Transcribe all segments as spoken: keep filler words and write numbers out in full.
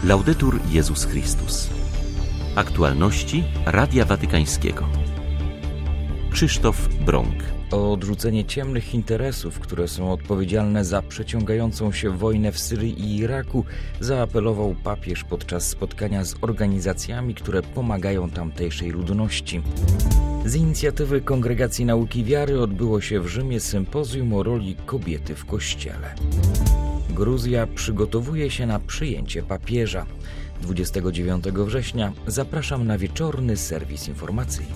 Laudetur Jezus Chrystus. Aktualności Radia Watykańskiego. Krzysztof Brąk. O odrzucenie ciemnych interesów, które są odpowiedzialne za przeciągającą się wojnę w Syrii i Iraku, zaapelował papież podczas spotkania z organizacjami, które pomagają tamtejszej ludności. Z inicjatywy Kongregacji Nauki Wiary odbyło się w Rzymie sympozjum o roli kobiety w Kościele. Gruzja przygotowuje się na przyjęcie papieża. dwudziestego dziewiątego września zapraszam na wieczorny serwis informacyjny.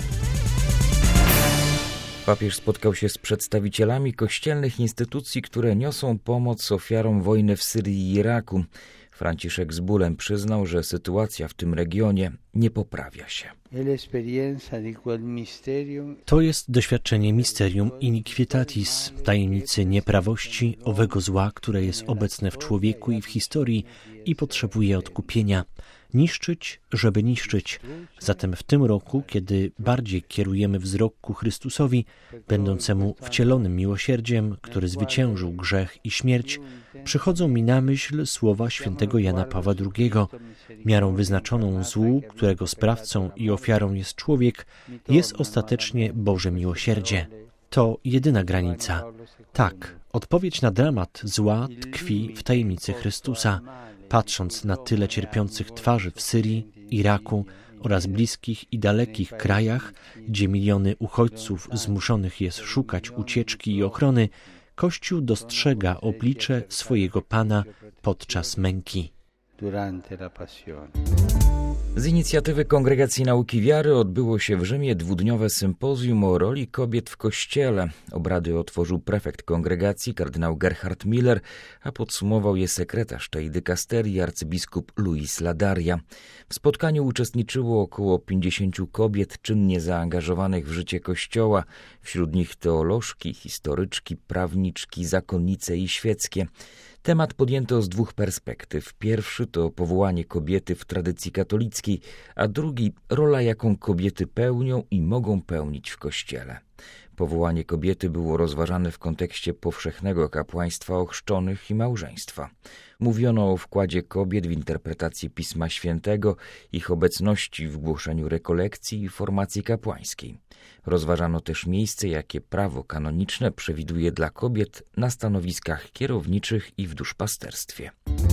Papież spotkał się z przedstawicielami kościelnych instytucji, które niosą pomoc ofiarom wojny w Syrii i Iraku. Franciszek z bólem przyznał, że sytuacja w tym regionie nie poprawia się. To jest doświadczenie Mysterium Iniquitatis, tajemnicy nieprawości, owego zła, które jest obecne w człowieku i w historii i potrzebuje odkupienia. Niszczyć, żeby niszczyć. Zatem w tym roku, kiedy bardziej kierujemy wzrok ku Chrystusowi, będącemu wcielonym miłosierdziem, który zwyciężył grzech i śmierć, przychodzą mi na myśl słowa świętego Jana Pawła drugiego. Miarą wyznaczoną złu, którego sprawcą i ofiarą jest człowiek, jest ostatecznie Boże miłosierdzie. To jedyna granica. Tak, odpowiedź na dramat zła tkwi w tajemnicy Chrystusa. Patrząc na tyle cierpiących twarzy w Syrii, Iraku oraz bliskich i dalekich krajach, gdzie miliony uchodźców zmuszonych jest szukać ucieczki i ochrony, Kościół dostrzega oblicze swojego Pana podczas męki. Z inicjatywy Kongregacji Nauki Wiary odbyło się w Rzymie dwudniowe sympozjum o roli kobiet w Kościele. Obrady otworzył prefekt kongregacji kardynał Gerhard Miller, a podsumował je sekretarz tej dykasterii arcybiskup Luis Ladaria. W spotkaniu uczestniczyło około pięćdziesięciu kobiet czynnie zaangażowanych w życie Kościoła, wśród nich teolożki, historyczki, prawniczki, zakonnice i świeckie. Temat podjęto z dwóch perspektyw. Pierwszy to powołanie kobiety w tradycji katolickiej, a drugi rola, jaką kobiety pełnią i mogą pełnić w Kościele. Powołanie kobiety było rozważane w kontekście powszechnego kapłaństwa ochrzczonych i małżeństwa. Mówiono o wkładzie kobiet w interpretacji Pisma Świętego, ich obecności w głoszeniu rekolekcji i formacji kapłańskiej. Rozważano też miejsce, jakie prawo kanoniczne przewiduje dla kobiet na stanowiskach kierowniczych i w duszpasterstwie.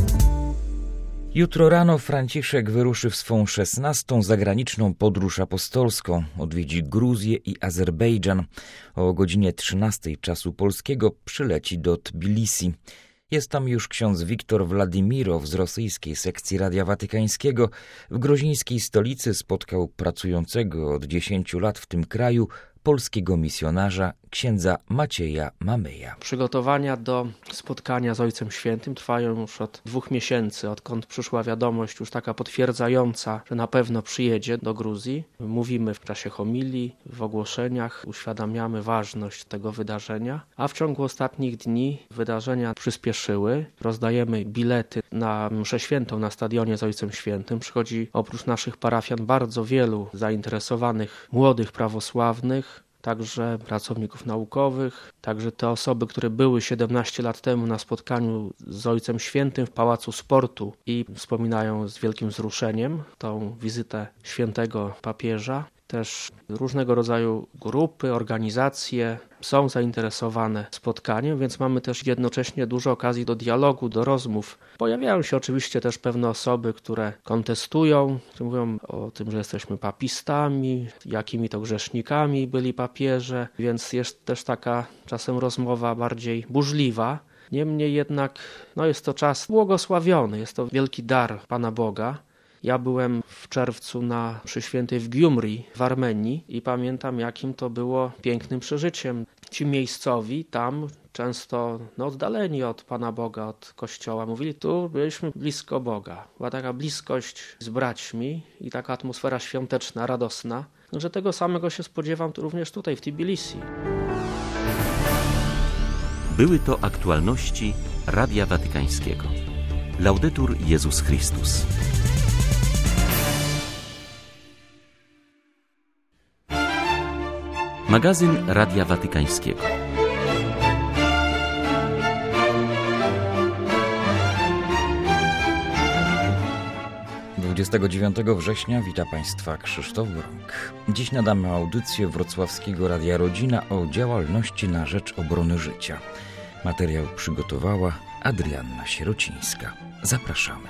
Jutro rano Franciszek wyruszy w swą szesnastą zagraniczną podróż apostolską. Odwiedzi Gruzję i Azerbejdżan. O godzinie trzynastej czasu polskiego przyleci do Tbilisi. Jest tam już ksiądz Wiktor Władimirow z rosyjskiej sekcji Radia Watykańskiego. W gruzińskiej stolicy spotkał pracującego od dziesięciu lat w tym kraju polskiego misjonarza księdza Macieja Mamyja. Przygotowania do spotkania z Ojcem Świętym trwają już od dwóch miesięcy, odkąd przyszła wiadomość już taka potwierdzająca, że na pewno przyjedzie do Gruzji. Mówimy w czasie homilii, w ogłoszeniach, uświadamiamy ważność tego wydarzenia, a w ciągu ostatnich dni wydarzenia przyspieszyły. Rozdajemy bilety na mszę świętą na stadionie z Ojcem Świętym. Przychodzi oprócz naszych parafian bardzo wielu zainteresowanych młodych prawosławnych, także pracowników naukowych, także te osoby, które były siedemnaście lat temu na spotkaniu z Ojcem Świętym w Pałacu Sportu i wspominają z wielkim wzruszeniem tą wizytę świętego papieża. Też różnego rodzaju grupy, organizacje są zainteresowane spotkaniem, więc mamy też jednocześnie dużo okazji do dialogu, do rozmów. Pojawiają się oczywiście też pewne osoby, które kontestują, które mówią o tym, że jesteśmy papistami, jakimi to grzesznikami byli papieże, więc jest też taka czasem rozmowa bardziej burzliwa. Niemniej jednak no jest to czas błogosławiony, jest to wielki dar Pana Boga. Ja byłem w czerwcu na mszy świętej w Gyumri w Armenii i pamiętam, jakim to było pięknym przeżyciem. Ci miejscowi tam, często no, oddaleni od Pana Boga, od Kościoła, mówili, tu byliśmy blisko Boga. Była taka bliskość z braćmi i taka atmosfera świąteczna, radosna, że tego samego się spodziewam również tutaj w Tbilisi. Były to aktualności Radia Watykańskiego. Laudetur Jezus Chrystus. Magazyn Radia Watykańskiego. dwudziestego dziewiątego września wita Państwa Krzysztof Bronk. Dziś nadamy audycję wrocławskiego Radia Rodzina o działalności na rzecz obrony życia. Materiał przygotowała Adrianna Sierocińska. Zapraszamy.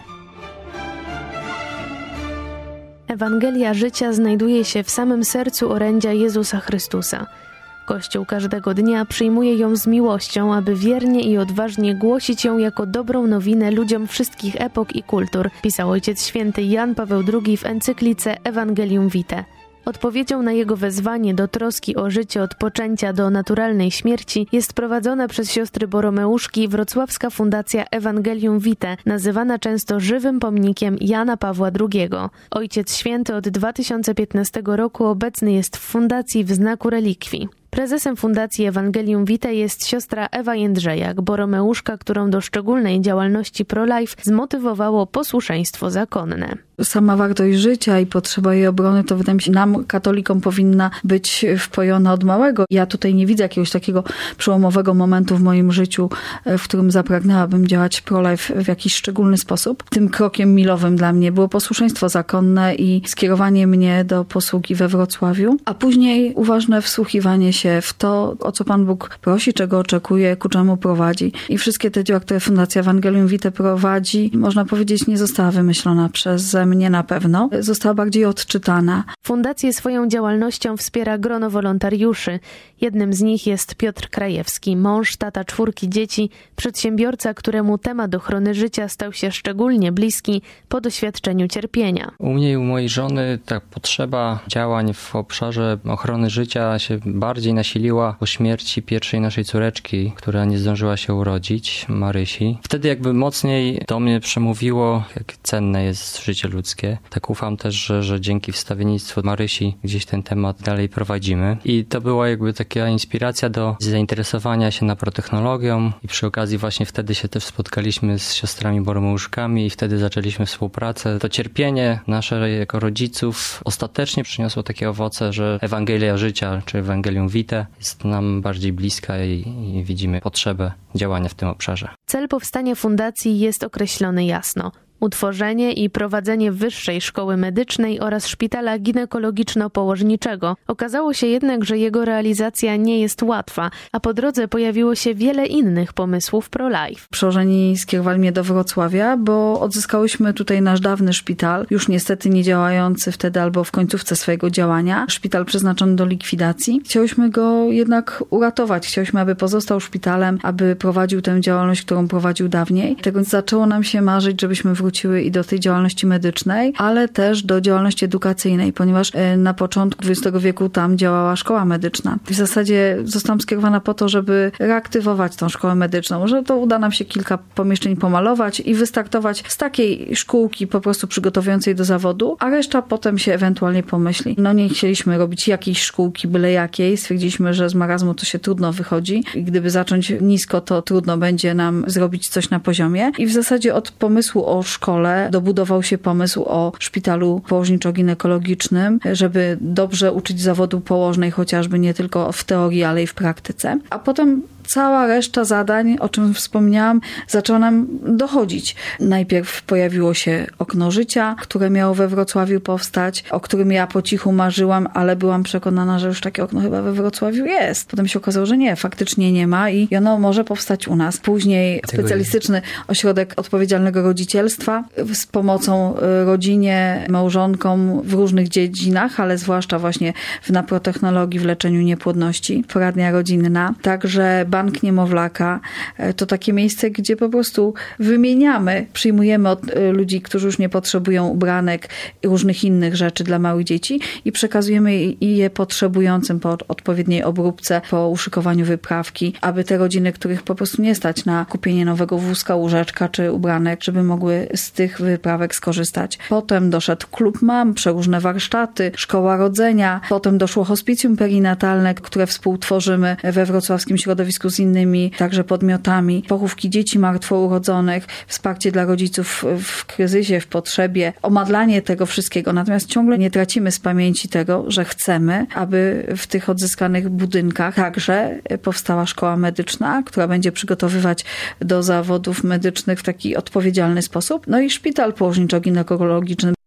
Ewangelia życia znajduje się w samym sercu orędzia Jezusa Chrystusa. Kościół każdego dnia przyjmuje ją z miłością, aby wiernie i odważnie głosić ją jako dobrą nowinę ludziom wszystkich epok i kultur, pisał Ojciec Święty Jan Paweł drugi w encyklice Evangelium Vitae. Odpowiedzią na jego wezwanie do troski o życie od poczęcia do naturalnej śmierci jest prowadzona przez siostry Boromeuszki wrocławska Fundacja Evangelium Vitae, nazywana często żywym pomnikiem Jana Pawła drugiego. Ojciec Święty od dwa tysiące piętnastego roku obecny jest w fundacji w znaku relikwii. Prezesem Fundacji Evangelium Vitae jest siostra Ewa Jędrzejak, Boromeuszka, którą do szczególnej działalności pro-life zmotywowało posłuszeństwo zakonne. Sama wartość życia i potrzeba jej obrony to wydaje mi się nam, katolikom, powinna być wpojona od małego. Ja tutaj nie widzę jakiegoś takiego przełomowego momentu w moim życiu, w którym zapragnęłabym działać pro-life w jakiś szczególny sposób. Tym krokiem milowym dla mnie było posłuszeństwo zakonne i skierowanie mnie do posługi we Wrocławiu, a później uważne wsłuchiwanie się w to, o co Pan Bóg prosi, czego oczekuje, ku czemu prowadzi. I wszystkie te dzieła, które Fundacja Evangelium Vitae prowadzi, można powiedzieć, nie została wymyślona przeze mnie na pewno. Została bardziej odczytana. Fundację swoją działalnością wspiera grono wolontariuszy. Jednym z nich jest Piotr Krajewski, mąż, tata czwórki dzieci, przedsiębiorca, któremu temat ochrony życia stał się szczególnie bliski po doświadczeniu cierpienia. U mnie i u mojej żony ta potrzeba działań w obszarze ochrony życia się bardziej nasiliła po śmierci pierwszej naszej córeczki, która nie zdążyła się urodzić, Marysi. Wtedy jakby mocniej do mnie przemówiło, jak cenne jest życie ludzkie. Tak ufam też, że, że dzięki wstawiennictwu Marysi gdzieś ten temat dalej prowadzimy. I to była jakby taka inspiracja do zainteresowania się naprotechnologią i przy okazji właśnie wtedy się też spotkaliśmy z siostrami Boromeuszkami i wtedy zaczęliśmy współpracę. To cierpienie nasze jako rodziców ostatecznie przyniosło takie owoce, że Ewangelia życia, czy Evangelium Vitae jest nam bardziej bliska i, i widzimy potrzebę działania w tym obszarze. Cel powstania fundacji jest określony jasno. Utworzenie i prowadzenie wyższej szkoły medycznej oraz szpitala ginekologiczno-położniczego. Okazało się jednak, że jego realizacja nie jest łatwa, a po drodze pojawiło się wiele innych pomysłów pro-life. Przełożeni skierowali mnie do Wrocławia, bo odzyskałyśmy tutaj nasz dawny szpital, już niestety nie działający wtedy albo w końcówce swojego działania. Szpital przeznaczony do likwidacji. Chciałyśmy go jednak uratować. Chciałyśmy, aby pozostał szpitalem, aby prowadził tę działalność, którą prowadził dawniej. Tego zaczęło nam się marzyć, żebyśmy wrócili i do tej działalności medycznej, ale też do działalności edukacyjnej, ponieważ na początku dwudziestego wieku tam działała szkoła medyczna. W zasadzie zostałam skierowana po to, żeby reaktywować tą szkołę medyczną, że to uda nam się kilka pomieszczeń pomalować i wystartować z takiej szkółki po prostu przygotowującej do zawodu, a reszta potem się ewentualnie pomyśli. No nie chcieliśmy robić jakiejś szkółki, byle jakiej. Stwierdziliśmy, że z marazmu to się trudno wychodzi i gdyby zacząć nisko, to trudno będzie nam zrobić coś na poziomie. I w zasadzie od pomysłu o szkole dobudował się pomysł o szpitalu położniczo-ginekologicznym, żeby dobrze uczyć zawodu położnej, chociażby nie tylko w teorii, ale i w praktyce. A potem cała reszta zadań, o czym wspomniałam, zaczęła nam dochodzić. Najpierw pojawiło się okno życia, które miało we Wrocławiu powstać, o którym ja po cichu marzyłam, ale byłam przekonana, że już takie okno chyba we Wrocławiu jest. Potem się okazało, że nie, faktycznie nie ma i ono może powstać u nas. Później specjalistyczny ośrodek odpowiedzialnego rodzicielstwa z pomocą rodzinie, małżonkom w różnych dziedzinach, ale zwłaszcza właśnie w naprotechnologii, w leczeniu niepłodności, poradnia rodzinna. Także bank niemowlaka to takie miejsce, gdzie po prostu wymieniamy, przyjmujemy od ludzi, którzy już nie potrzebują ubranek i różnych innych rzeczy dla małych dzieci i przekazujemy je potrzebującym po odpowiedniej obróbce, po uszykowaniu wyprawki, aby te rodziny, których po prostu nie stać na kupienie nowego wózka, łóżeczka czy ubranek, żeby mogły z tych wyprawek skorzystać. Potem doszedł klub mam, przeróżne warsztaty, szkoła rodzenia, potem doszło hospicjum perinatalne, które współtworzymy we wrocławskim środowisku z innymi także podmiotami, pochówki dzieci martwourodzonych, wsparcie dla rodziców w kryzysie, w potrzebie, omadlanie tego wszystkiego. Natomiast ciągle nie tracimy z pamięci tego, że chcemy, aby w tych odzyskanych budynkach także powstała szkoła medyczna, która będzie przygotowywać do zawodów medycznych w taki odpowiedzialny sposób. No i szpital położniczo-ginekologiczny. W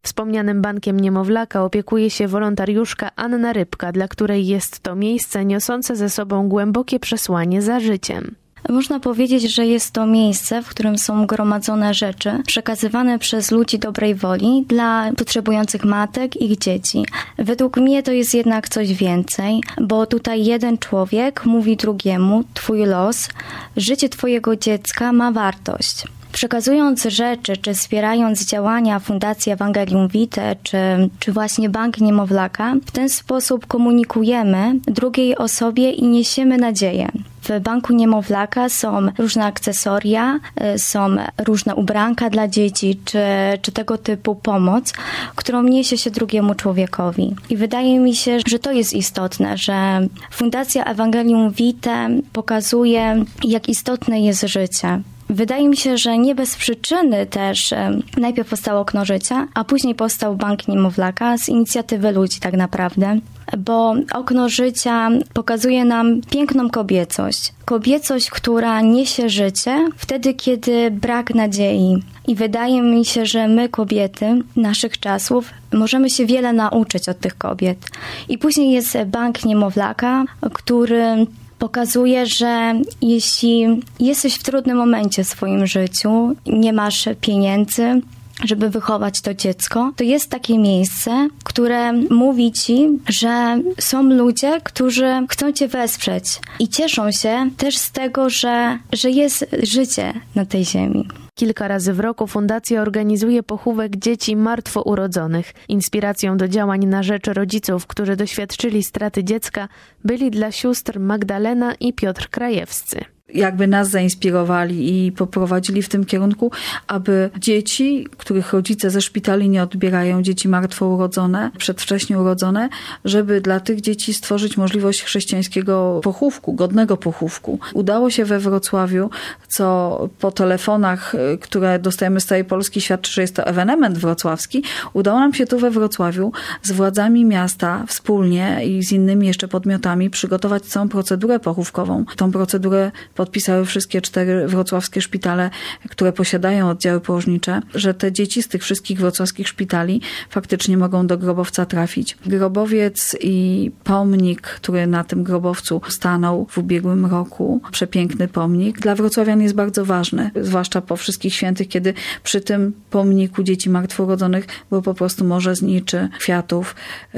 Wspomnianym bankiem niemowlaka opiekuje się wolontariuszka Anna Rybka, dla której jest to miejsce niosące ze sobą głębokie przesłanie za życiem. Można powiedzieć, że jest to miejsce, w którym są gromadzone rzeczy przekazywane przez ludzi dobrej woli dla potrzebujących matek i ich dzieci. Według mnie to jest jednak coś więcej, bo tutaj jeden człowiek mówi drugiemu: twój los, życie twojego dziecka ma wartość. Przekazując rzeczy, czy wspierając działania Fundacji Ewangelium Vitae, czy, czy właśnie Bank Niemowlaka, w ten sposób komunikujemy drugiej osobie i niesiemy nadzieję. W Banku Niemowlaka są różne akcesoria, są różne ubranka dla dzieci, czy, czy tego typu pomoc, którą niesie się drugiemu człowiekowi. I wydaje mi się, że to jest istotne, że Fundacja Ewangelium Vitae pokazuje, jak istotne jest życie. Wydaje mi się, że nie bez przyczyny też najpierw powstało Okno Życia, a później powstał Bank Niemowlaka z inicjatywy ludzi tak naprawdę, bo Okno Życia pokazuje nam piękną kobiecość. Kobiecość, która niesie życie wtedy, kiedy brak nadziei. I wydaje mi się, że my, kobiety naszych czasów, możemy się wiele nauczyć od tych kobiet. I później jest Bank Niemowlaka, który pokazuje, że jeśli jesteś w trudnym momencie w swoim życiu, nie masz pieniędzy, żeby wychować to dziecko, to jest takie miejsce, które mówi ci, że są ludzie, którzy chcą cię wesprzeć i cieszą się też z tego, że, że jest życie na tej ziemi. Kilka razy w roku fundacja organizuje pochówek dzieci martwo urodzonych. Inspiracją do działań na rzecz rodziców, którzy doświadczyli straty dziecka, byli dla sióstr Magdalena i Piotr Krajewscy. Jakby nas zainspirowali i poprowadzili w tym kierunku, aby dzieci, których rodzice ze szpitali nie odbierają, dzieci martwo urodzone, przedwcześnie urodzone, żeby dla tych dzieci stworzyć możliwość chrześcijańskiego pochówku, godnego pochówku. Udało się we Wrocławiu, co po telefonach, które dostajemy z całej Polski, świadczy, że jest to ewenement wrocławski. Udało nam się tu we Wrocławiu z władzami miasta wspólnie i z innymi jeszcze podmiotami przygotować całą procedurę pochówkową. Tą procedurę podpisały wszystkie cztery wrocławskie szpitale, które posiadają oddziały położnicze, że te dzieci z tych wszystkich wrocławskich szpitali faktycznie mogą do grobowca trafić. Grobowiec i pomnik, który na tym grobowcu stanął w ubiegłym roku, przepiękny pomnik, dla wrocławian jest bardzo ważny, zwłaszcza po wszystkich świętych, kiedy przy tym pomniku dzieci martwo urodzonych było po prostu morze zniczy, kwiatów.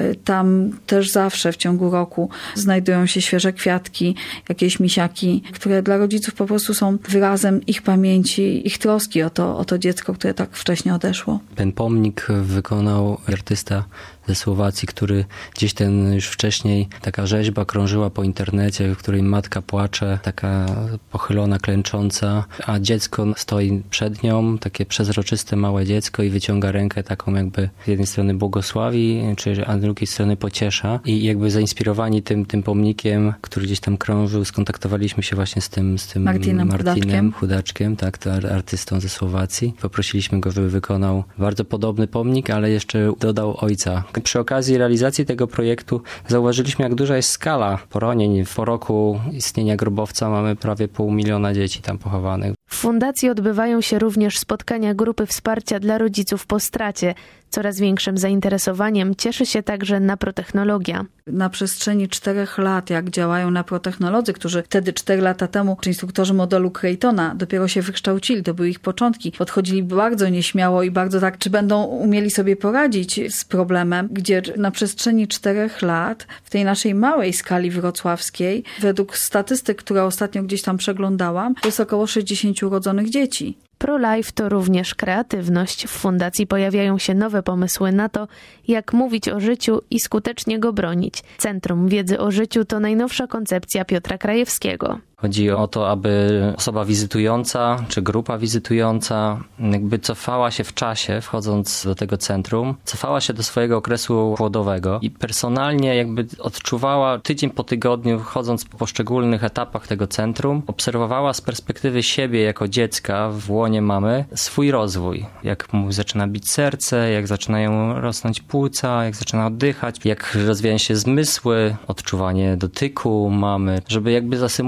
Tam też zawsze w ciągu roku znajdują się świeże kwiatki, jakieś misiaki, które dla rodziców po prostu są wyrazem ich pamięci, ich troski o to, o to dziecko, które tak wcześnie odeszło. Ten pomnik wykonał artysta ze Słowacji, który gdzieś ten już wcześniej, taka rzeźba krążyła po internecie, w której matka płacze, taka pochylona, klęcząca, a dziecko stoi przed nią, takie przezroczyste małe dziecko i wyciąga rękę taką jakby z jednej strony błogosławi, czy, a z drugiej strony pociesza. I jakby zainspirowani tym, tym pomnikiem, który gdzieś tam krążył, skontaktowaliśmy się właśnie z tym, z tym Martinem, Martinem Chudaczkiem. Chudaczkiem, tak, to artystą ze Słowacji. Poprosiliśmy go, żeby wykonał bardzo podobny pomnik, ale jeszcze dodał ojca. Przy okazji realizacji tego projektu zauważyliśmy, jak duża jest skala poronień. Po roku istnienia grobowca mamy prawie pół miliona dzieci tam pochowanych. W fundacji odbywają się również spotkania grupy wsparcia dla rodziców po stracie. Coraz większym zainteresowaniem cieszy się także naprotechnologia. Na przestrzeni czterech lat, jak działają naprotechnolodzy, którzy wtedy cztery lata temu, czy instruktorzy modelu Creightona dopiero się wykształcili, to były ich początki, podchodzili bardzo nieśmiało i bardzo tak, czy będą umieli sobie poradzić z problemem, gdzie na przestrzeni czterech lat w tej naszej małej skali wrocławskiej, według statystyk, które ostatnio gdzieś tam przeglądałam, to jest około sześćdziesiąt urodzonych dzieci. ProLife to również kreatywność. W fundacji pojawiają się nowe pomysły na to, jak mówić o życiu i skutecznie go bronić. Centrum Wiedzy o Życiu to najnowsza koncepcja Piotra Krajewskiego. Chodzi o to, aby osoba wizytująca, czy grupa wizytująca jakby cofała się w czasie, wchodząc do tego centrum, cofała się do swojego okresu płodowego i personalnie jakby odczuwała tydzień po tygodniu, chodząc po poszczególnych etapach tego centrum, obserwowała z perspektywy siebie jako dziecka w łonie mamy swój rozwój. Jak mu zaczyna bić serce, jak zaczynają rosnąć płuca, jak zaczyna oddychać, jak rozwijają się zmysły, odczuwanie dotyku mamy, żeby jakby zasymulować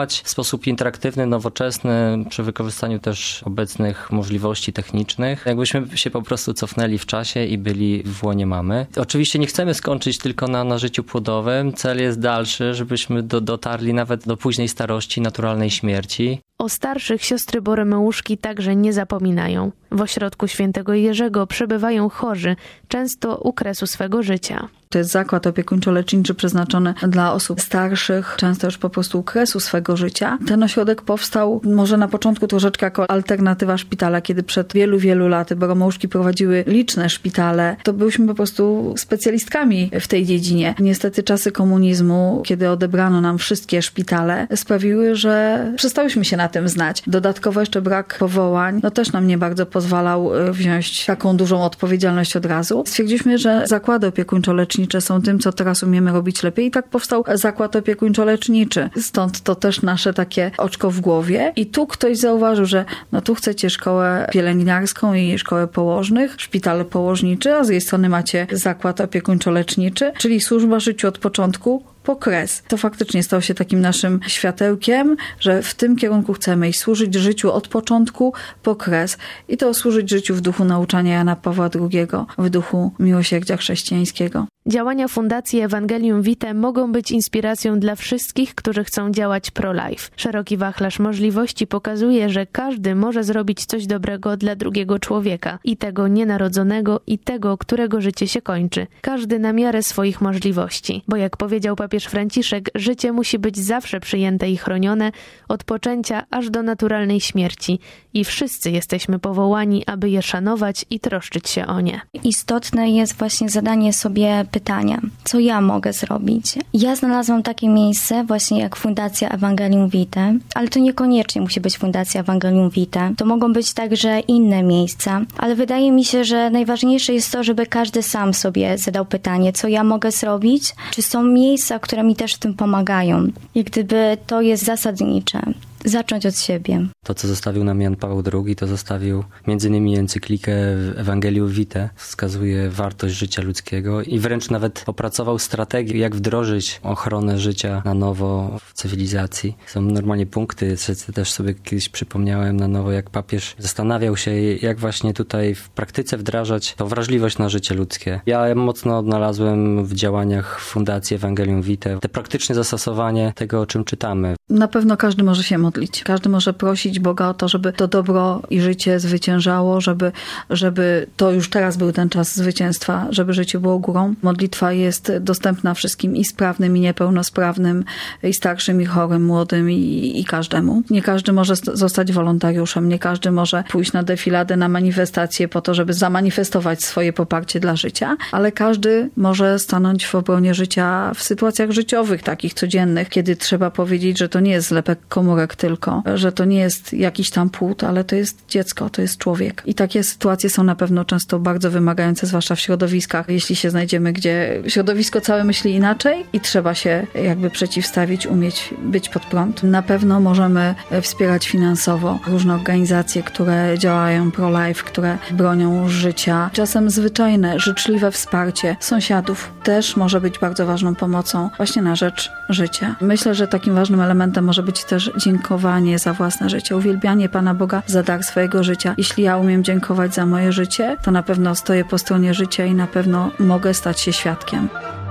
działać w sposób interaktywny, nowoczesny, przy wykorzystaniu też obecnych możliwości technicznych. Jakbyśmy się po prostu cofnęli w czasie i byli w łonie mamy. Oczywiście nie chcemy skończyć tylko na, na życiu płodowym. Cel jest dalszy, żebyśmy do, dotarli nawet do późnej starości, naturalnej śmierci. O starszych siostry Boromeuszki także nie zapominają. W ośrodku Świętego Jerzego przebywają chorzy, często u kresu swego życia. To jest zakład opiekuńczo-leczniczy przeznaczony dla osób starszych, często już po prostu u kresu swego życia. Ten ośrodek powstał może na początku troszeczkę jako alternatywa szpitala, kiedy przed wielu, wielu laty Boromeuszki prowadziły liczne szpitale. To byliśmy po prostu specjalistkami w tej dziedzinie. Niestety czasy komunizmu, kiedy odebrano nam wszystkie szpitale, sprawiły, że przestałyśmy się na tym znać. Dodatkowo jeszcze brak powołań, no też nam nie bardzo pozwalał wziąć taką dużą odpowiedzialność od razu. Stwierdziliśmy, że zakłady opiekuńczo-lecznicze są tym, co teraz umiemy robić lepiej i tak powstał zakład opiekuńczo-leczniczy. Stąd to też nasze takie oczko w głowie. I tu ktoś zauważył, że no tu chcecie szkołę pielęgniarską i szkołę położnych, szpital położniczy, a z jej strony macie zakład opiekuńczo-leczniczy, czyli służba życiu od początku po kres. To faktycznie stało się takim naszym światełkiem, że w tym kierunku chcemy iść, służyć życiu od początku po kres. I to służyć życiu w duchu nauczania Jana Pawła drugiego, w duchu miłosierdzia chrześcijańskiego. Działania Fundacji Evangelium Vitae mogą być inspiracją dla wszystkich, którzy chcą działać pro-life. Szeroki wachlarz możliwości pokazuje, że każdy może zrobić coś dobrego dla drugiego człowieka. I tego nienarodzonego, i tego, którego życie się kończy. Każdy na miarę swoich możliwości. Bo jak powiedział papież Franciszek, życie musi być zawsze przyjęte i chronione, od poczęcia aż do naturalnej śmierci. I wszyscy jesteśmy powołani, aby je szanować i troszczyć się o nie. Istotne jest właśnie zadanie sobie pytania, co ja mogę zrobić. Ja znalazłam takie miejsce właśnie jak Fundacja Evangelium Vitae, ale to niekoniecznie musi być Fundacja Evangelium Vitae. To mogą być także inne miejsca, ale wydaje mi się, że najważniejsze jest to, żeby każdy sam sobie zadał pytanie, co ja mogę zrobić, czy są miejsca, które mi też w tym pomagają. Jak gdyby to jest zasadnicze. Zacząć od siebie. To, co zostawił nam Jan Paweł drugi, to zostawił między innymi encyklikę Evangelium Vitae. Wskazuje wartość życia ludzkiego i wręcz nawet opracował strategię, jak wdrożyć ochronę życia na nowo w cywilizacji. Są normalnie punkty, też sobie kiedyś przypomniałem na nowo, jak papież zastanawiał się, jak właśnie tutaj w praktyce wdrażać tą wrażliwość na życie ludzkie. Ja mocno odnalazłem w działaniach Fundacji Evangelium Vitae te praktyczne zastosowanie tego, o czym czytamy. Na pewno każdy może się modlić. Każdy może prosić Boga o to, żeby to dobro i życie zwyciężało, żeby, żeby to już teraz był ten czas zwycięstwa, żeby życie było górą. Modlitwa jest dostępna wszystkim i sprawnym, i niepełnosprawnym, i starszym, i chorym, młodym, i, i każdemu. Nie każdy może zostać wolontariuszem, nie każdy może pójść na defiladę, na manifestację po to, żeby zamanifestować swoje poparcie dla życia, ale każdy może stanąć w obronie życia w sytuacjach życiowych, takich codziennych, kiedy trzeba powiedzieć, że to nie jest zlepek komórek tylko, że to nie jest jakiś tam płód, ale to jest dziecko, to jest człowiek. I takie sytuacje są na pewno często bardzo wymagające, zwłaszcza w środowiskach. Jeśli się znajdziemy, gdzie środowisko całe myśli inaczej i trzeba się jakby przeciwstawić, umieć być pod prąd. Na pewno możemy wspierać finansowo różne organizacje, które działają pro-life, które bronią życia. Czasem zwyczajne, życzliwe wsparcie sąsiadów też może być bardzo ważną pomocą właśnie na rzecz życia. Myślę, że takim ważnym elementem może być też dziękowanie za własne życie, uwielbianie Pana Boga za dar swojego życia. Jeśli ja umiem dziękować za moje życie, to na pewno stoję po stronie życia i na pewno mogę stać się świadkiem.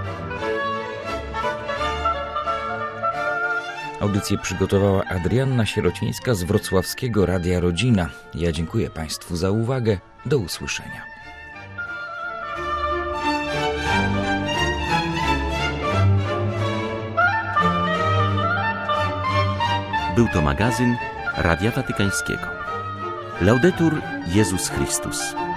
Audycję przygotowała Adrianna Sierocińska z wrocławskiego Radia Rodzina. Ja dziękuję Państwu za uwagę. Do usłyszenia. Był to magazyn Radia Watykańskiego. Laudetur Jezus Chrystus.